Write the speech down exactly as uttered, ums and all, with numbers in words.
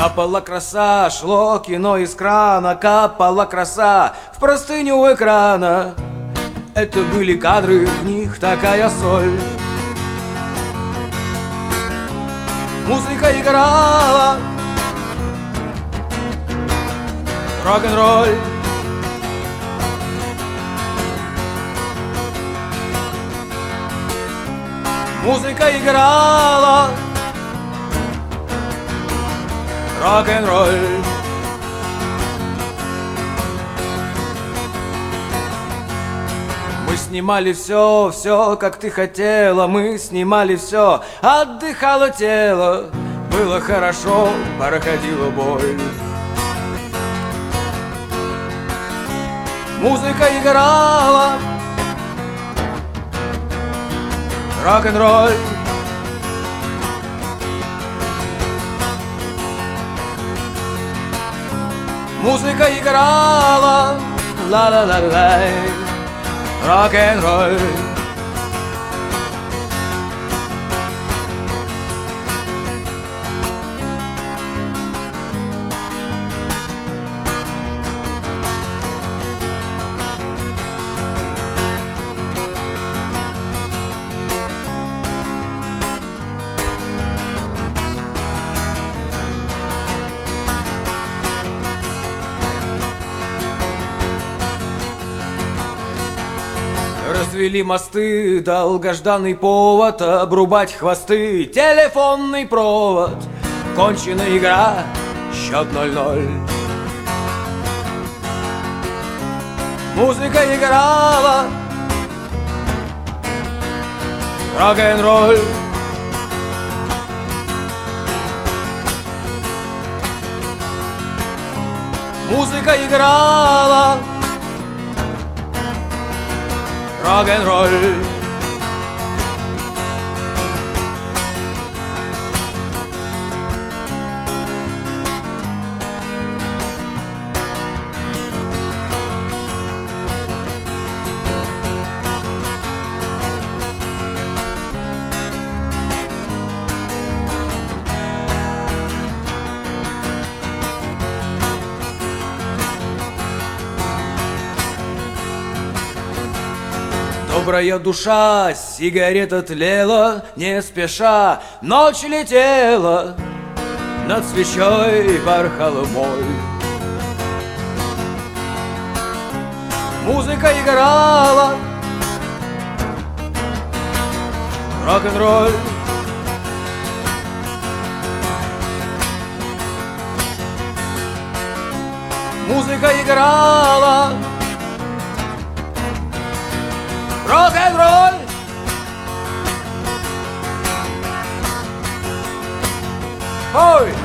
Капала краса, шло кино из крана, капала краса в простыню экрана. Это были кадры, в них такая соль. Музыка играла, рок-н-ролл. Музыка играла, рок-н-ролл. Мы снимали все, все, как ты хотела. Мы снимали все, отдыхало тело. Было хорошо, проходила боль. Музыка играла, рок-н-ролл. Музыка играла, ла-ла-ла-лай, рок-н-ролл. Развели мосты, долгожданный повод обрубать хвосты. Телефонный провод, кончена игра, счет ноль-ноль. Музыка играла, рок-н-ролл. Музыка играла, рок-н-ролл. Добрая душа, сигарета тлела, не спеша. Ночь летела, над свечой порхала моль. Музыка играла, рок-н-ролл. Музыка играла, рок-н-ролл. Ой!